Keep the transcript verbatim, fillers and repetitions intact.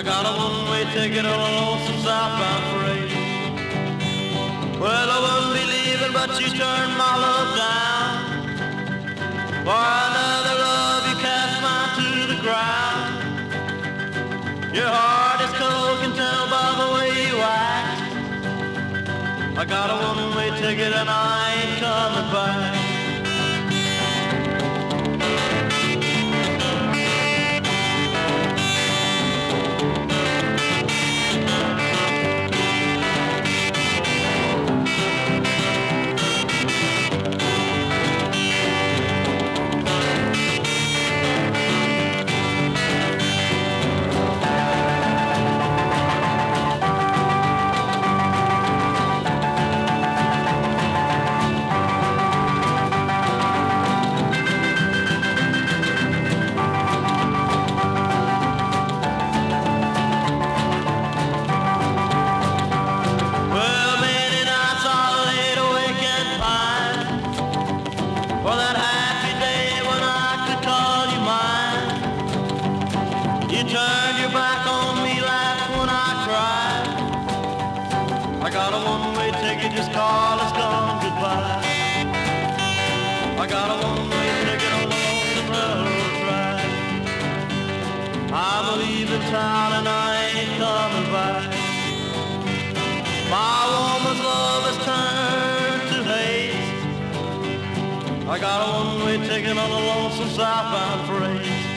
I got a one-way ticket on a lonesome southbound freight. Well, I wouldn't be leaving, but you turned my love down. For another love, you cast mine to the ground. Your heart is cold, can tell by the way you act. I got a one-way ticket and I ain't coming back. Just call us gone goodbye. I got a one-way ticket on the lonesome railroad ride. I'm leaving town and I ain't coming back. My woman's love has turned to hate. I got a one-way ticket on the lonesome southbound freight.